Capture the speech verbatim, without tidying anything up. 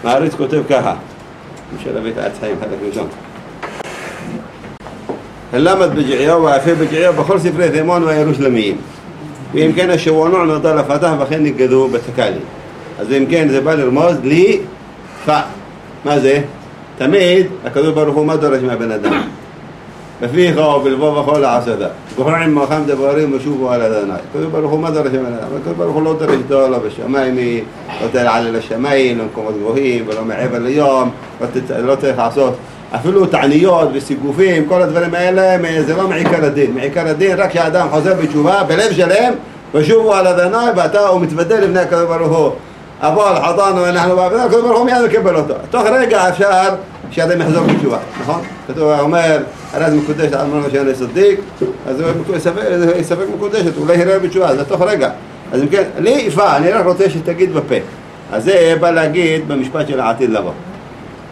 מעריץ כותב ככה, משל הבית העצאים, חלק ראשון. הלמד בג'עיהו והאפה בג'עיהו בכל ספרי תימון והירושלמיים. ואם כן השבוענוע נודע לפתח וכן נגדו בתקלי. אז אם כן זה בא לרמוז לי פע. מה זה? תמיד הקדוש ברוך הוא מה דורש מהבן אדם? בפיך ובלבו וכל לעשדה. גוחעים מלחם דברים ושובו על אדוני. הקדוש ברוך הוא מה דורש מהבן אדם? הקדוש ברוך הוא לא דורש אותו לא בשמיים, לא תעלה לשמיים, לא מקומות גבוהים ולא מעבר ליום, לא צריך לעשות אפילו תעניות וסיגופים, כל הדברים האלה זה לא מעיקר הדין. מעיקר הדין רק שהאדם חוזר בתשובה בלב שלם ושובו על אדוני ואתה הוא מתוודא לפני הקדוש ברוך הוא. אבל חטאנו ואנחנו בעבודה, הקדוש ברוך הוא מיד מקבל אותו. תוך רגע אפשר שאדם יחזור בתשובה, נכון? כתוב אומר, הרי זה מקודש על מנו שאין צדיק, אז הוא ספק מקודשת, אולי יראה בתשובה, זה תוך רגע. אז אם כן, לי יפה, אני רק רוצה שתגיד בפה. אז זה בא להגיד במשפט של העתיד לבוא.